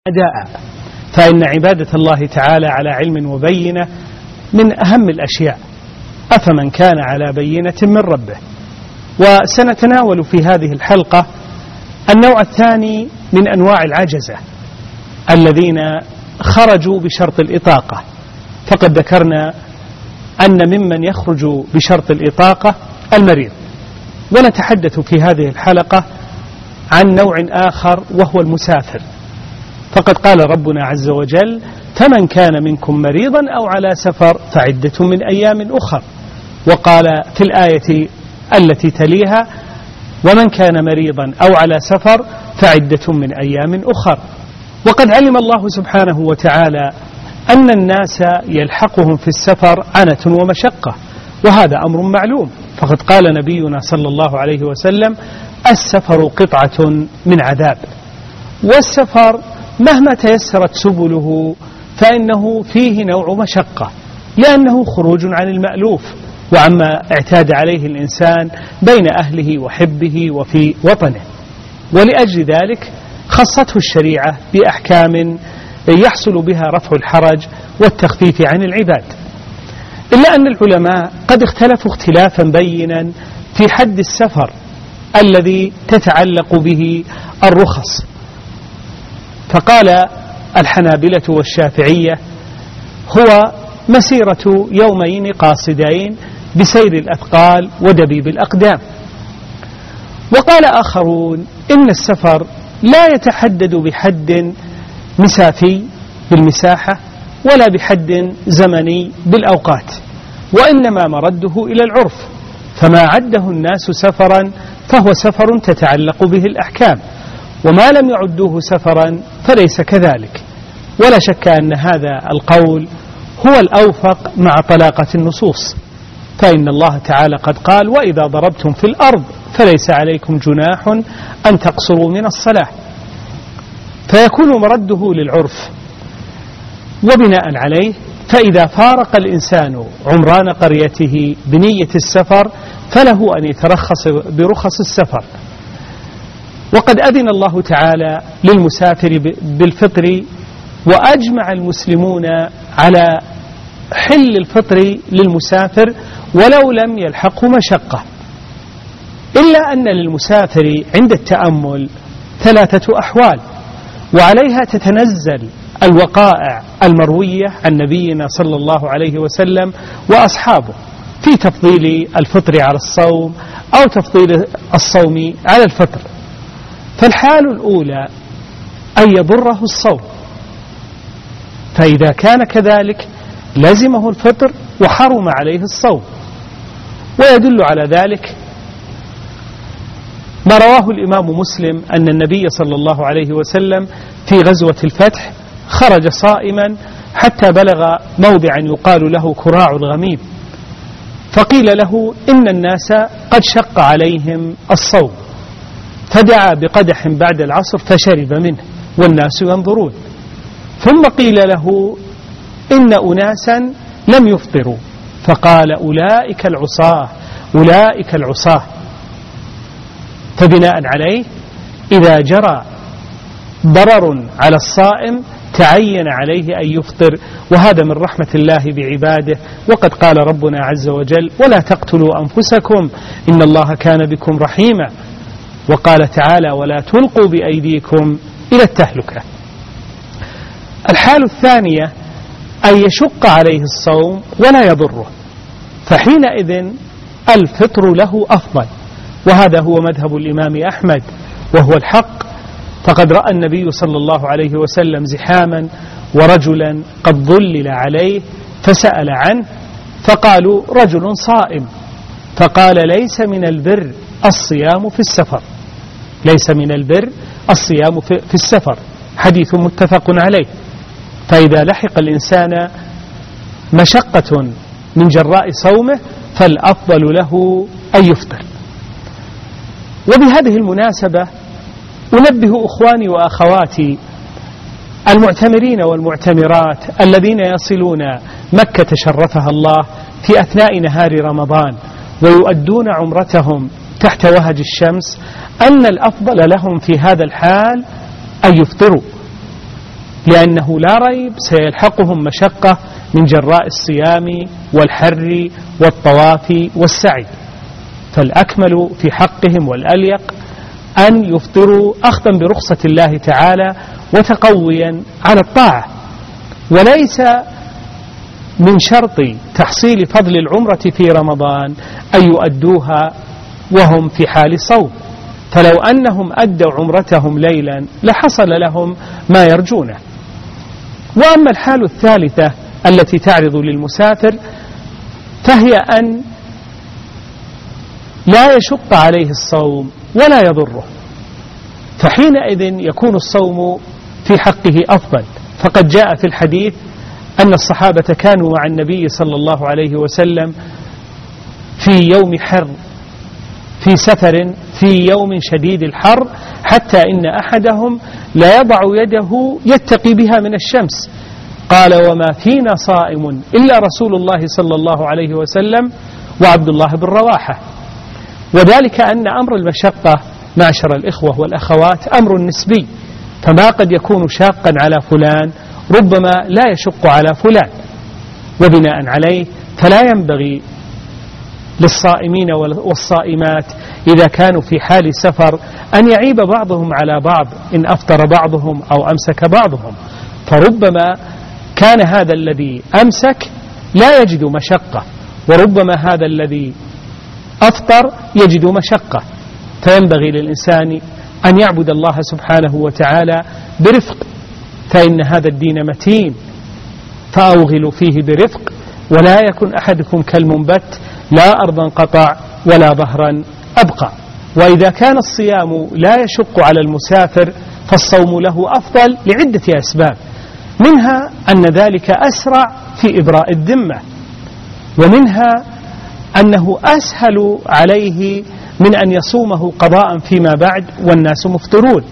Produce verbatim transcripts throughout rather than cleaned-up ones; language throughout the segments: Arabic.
أداء، فإن عبادة الله تعالى على علم وبينة من أهم الأشياء، أفمن كان على بينة من ربه. وسنتناول في هذه الحلقة النوع الثاني من أنواع العجزة الذين خرجوا بشرط الإطاقة. فقد ذكرنا أن ممن يخرج بشرط الإطاقة المريض، ونتحدث في هذه الحلقة عن نوع آخر وهو المسافر. فقد قال ربنا عز وجل: فمن كان منكم مريضا أو على سفر فعدة من أيام أخر. وقال في الآية التي تليها: ومن كان مريضا أو على سفر فعدة من أيام أخر. وقد علم الله سبحانه وتعالى أن الناس يلحقهم في السفر عنة ومشقة، وهذا أمر معلوم. فقد قال نبينا صلى الله عليه وسلم: السفر قطعة من عذاب. والسفر مهما تيسرت سبله فإنه فيه نوع مشقة، لأنه خروج عن المألوف وعما اعتاد عليه الإنسان بين أهله وحبه وفي وطنه. ولأجل ذلك خصته الشريعة بأحكام يحصل بها رفع الحرج والتخفيف عن العباد. إلا أن العلماء قد اختلفوا اختلافا بينا في حد السفر الذي تتعلق به الرخص. فقال الحنابلة والشافعية: هو مسيرة يومين قاصدين بسير الأثقال ودبيب الأقدام. وقال آخرون: إن السفر لا يتحدد بحد مسافي بالمساحة ولا بحد زمني بالأوقات، وإنما مرده إلى العرف، فما عده الناس سفرا فهو سفر تتعلق به الأحكام، وما لم يعدوه سفرا فليس كذلك. ولا شك أن هذا القول هو الأوفق مع طلاقة النصوص، فإن الله تعالى قد قال: وإذا ضربتم في الأرض فليس عليكم جناح أن تقصروا من الصلاة. فيكون مرده للعرف. وبناء عليه فإذا فارق الإنسان عمران قريته بنية السفر فله أن يترخص برخص السفر. وقد أذن الله تعالى للمسافر بالفطر، وأجمع المسلمون على حل الفطر للمسافر ولو لم يلحقه مشقة، إلا أن للمسافر عند التأمل ثلاثة أحوال، وعليها تتنزل الوقائع المروية عن نبينا صلى الله عليه وسلم وأصحابه في تفضيل الفطر على الصوم أو تفضيل الصوم على الفطر. فالحال الأولى أن يضره الصوم، فإذا كان كذلك لزمه الفطر وحرم عليه الصوم. ويدل على ذلك ما رواه الإمام مسلم أن النبي صلى الله عليه وسلم في غزوة الفتح خرج صائما حتى بلغ موضعا يقال له كراع الغميم، فقيل له: إن الناس قد شق عليهم الصوم، فدعا بقدح بعد العصر فشرب منه والناس ينظرون. ثم قيل له: إن أناسا لم يفطروا، فقال: أولئك العصاة أولئك العصاة. فبناء عليه إذا جرى ضرر على الصائم تعين عليه أن يفطر، وهذا من رحمة الله بعباده. وقد قال ربنا عز وجل: ولا تقتلوا أنفسكم إن الله كان بكم رحيما. وقال تعالى: ولا تلقوا بأيديكم إلى التهلكة. الحال الثانية أن يشق عليه الصوم ولا يضره، فحينئذ الفطر له أفضل، وهذا هو مذهب الإمام أحمد وهو الحق. فقد رأى النبي صلى الله عليه وسلم زحاما ورجلا قد ظلل عليه فسأل عنه، فقالوا: رجل صائم. فقال: ليس من البر الصيام في السفر، ليس من البر الصيام في السفر. حديث متفق عليه. فإذا لحق الإنسان مشقة من جراء صومه فالأفضل له أن يفطر. وبهذه المناسبة أنبه أخواني وأخواتي المعتمرين والمعتمرات الذين يصلون مكة شرفها الله في أثناء نهار رمضان ويؤدون عمرتهم تحت وهج الشمس أن الأفضل لهم في هذا الحال أن يفطروا، لأنه لا ريب سيلحقهم مشقة من جراء الصيام والحر والطواف والسعي، فالأكمل في حقهم والأليق أن يفطروا أخذا برخصة الله تعالى وتقويا على الطاعة. وليس من شرط تحصيل فضل العمرة في رمضان أن يؤدوها وهم في حال صوم، فلو أنهم أدوا عمرتهم ليلا لحصل لهم ما يرجونه. وأما الحال الثالثة التي تعرض للمسافر فهي أن لا يشق عليه الصوم ولا يضره، فحينئذ يكون الصوم في حقه أفضل. فقد جاء في الحديث أن الصحابة كانوا مع النبي صلى الله عليه وسلم في يوم حر، في سفر في يوم شديد الحر، حتى إن أحدهم لا يضع يده يتقي بها من الشمس، قال وما فينا صائم إلا رسول الله صلى الله عليه وسلم وعبد الله بن رواحة. وذلك أن أمر المشقة معشر الإخوة والأخوات أمر نسبي، فما قد يكون شاقا على فلان ربما لا يشق على فلان، وبناء عليه فلا ينبغي للصائمين والصائمات إذا كانوا في حال سفر أن يعيب بعضهم على بعض إن أفطر بعضهم أو أمسك بعضهم، فربما كان هذا الذي أمسك لا يجد مشقة، وربما هذا الذي أفطر يجد مشقة، فينبغي للإنسان أن يعبد الله سبحانه وتعالى برفق، فإن هذا الدين متين، فأوغلوا فيه برفق، ولا يكن أحدكم كالمنبت لا أرضا قطع ولا ظهرا أبقى. وإذا كان الصيام لا يشق على المسافر فالصوم له أفضل لعدة أسباب، منها أن ذلك أسرع في إبراء الذمة، ومنها أنه أسهل عليه من أن يصومه قضاء فيما بعد والناس مفطرون،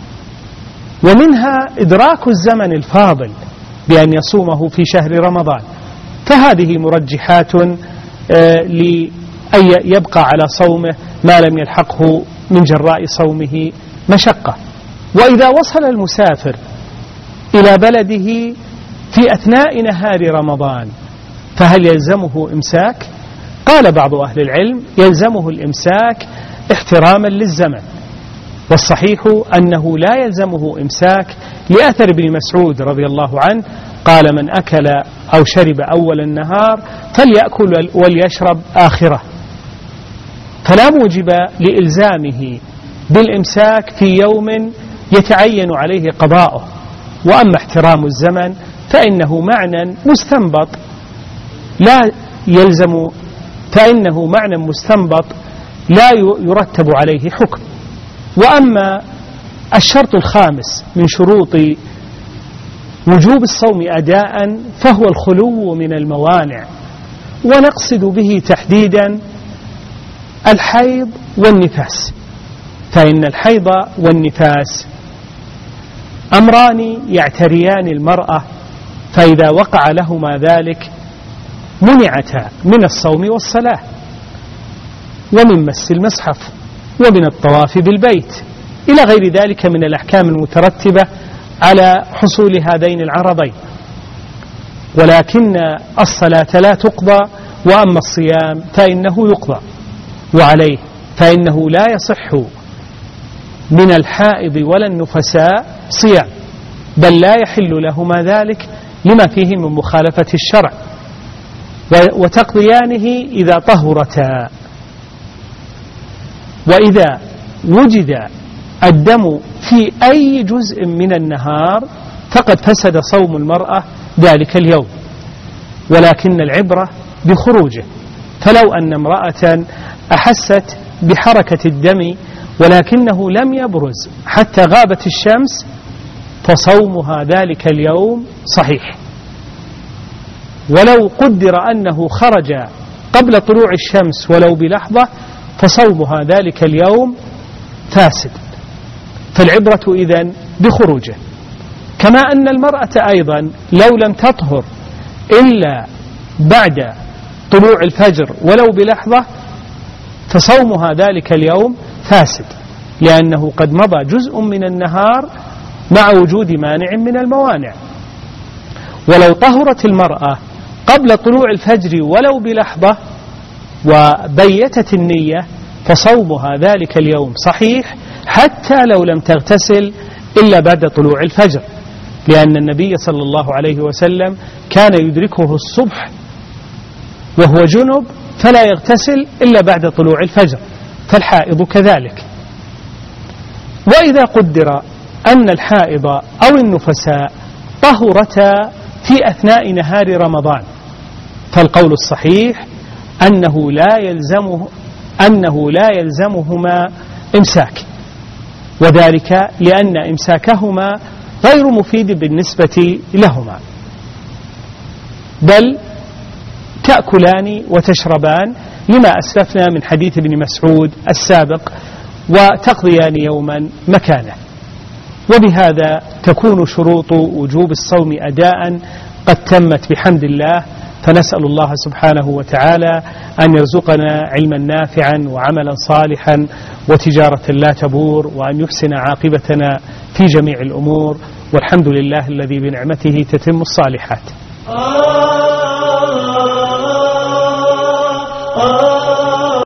ومنها إدراك الزمن الفاضل بأن يصومه في شهر رمضان. فهذه مرجحات لأن يبقى على صومه ما لم يلحقه من جراء صومه مشقة. وإذا وصل المسافر إلى بلده في أثناء نهار رمضان فهل يلزمه إمساك؟ قال بعض أهل العلم يلزمه الإمساك احتراما للزمن، والصحيح أنه لا يلزمه إمساك لأثر ابن مسعود رضي الله عنه قال من أكل أو شرب أول النهار فليأكل وليشرب آخره، فلا موجب لإلزامه بالإمساك في يوم يتعين عليه قضاؤه. وأما احترام الزمن فإنه معنى مستنبط لا يلزم، فإنه معنى مستنبط لا يرتب عليه حكم. وأما الشرط الخامس من شروط وجوب الصوم أداء فهو الخلو من الموانع، ونقصد به تحديدا الحيض والنفاس، فإن الحيض والنفاس أمران يعتريان المرأة، فإذا وقع لهما ذلك منعتا من الصوم والصلاة ومن مس المصحف ومن الطواف بالبيت إلى غير ذلك من الأحكام المترتبة على حصول هذين العرضين. ولكن الصلاة لا تقضى، وأما الصيام فإنه يقضى، وعليه فإنه لا يصح من الحائض ولا النفساء صيام، بل لا يحل لهما ذلك لما فيه من مخالفة الشرع، وتقضيانه إذا طهرتا. وإذا وجد الدم في أي جزء من النهار فقد فسد صوم المرأة ذلك اليوم، ولكن العبرة بخروجه، فلو أن امرأة أحست بحركة الدم ولكنه لم يبرز حتى غابت الشمس فصومها ذلك اليوم صحيح، ولو قدر أنه خرج قبل طلوع الشمس ولو بلحظة فصومها ذلك اليوم فاسد. فالعبرة إذن بخروجه. كما أن المرأة أيضا لو لم تطهر إلا بعد طلوع الفجر ولو بلحظة فصومها ذلك اليوم فاسد، لأنه قد مضى جزء من النهار مع وجود مانع من الموانع. ولو طهرت المرأة قبل طلوع الفجر ولو بلحظة وبيتت النية فصومها ذلك اليوم صحيح حتى لو لم تغتسل إلا بعد طلوع الفجر، لأن النبي صلى الله عليه وسلم كان يدركه الصبح وهو جنب فلا يغتسل إلا بعد طلوع الفجر، فالحائض كذلك. وإذا قدر أن الحائض أو النفساء طهرتا في أثناء نهار رمضان فالقول الصحيح أنه لا يلزمه أنه لا يلزمهما إمساك، وذلك لأن إمساكهما غير مفيد بالنسبة لهما، بل تأكلان وتشربان لما أسلفنا من حديث ابن مسعود السابق وتقضيان يوما مكانه. وبهذا تكون شروط وجوب الصوم أداء قد تمت بحمد الله، فنسأل الله سبحانه وتعالى أن يرزقنا علما نافعا وعملا صالحا وتجارة لا تبور، وأن يحسن عاقبتنا في جميع الأمور، والحمد لله الذي بنعمته تتم الصالحات.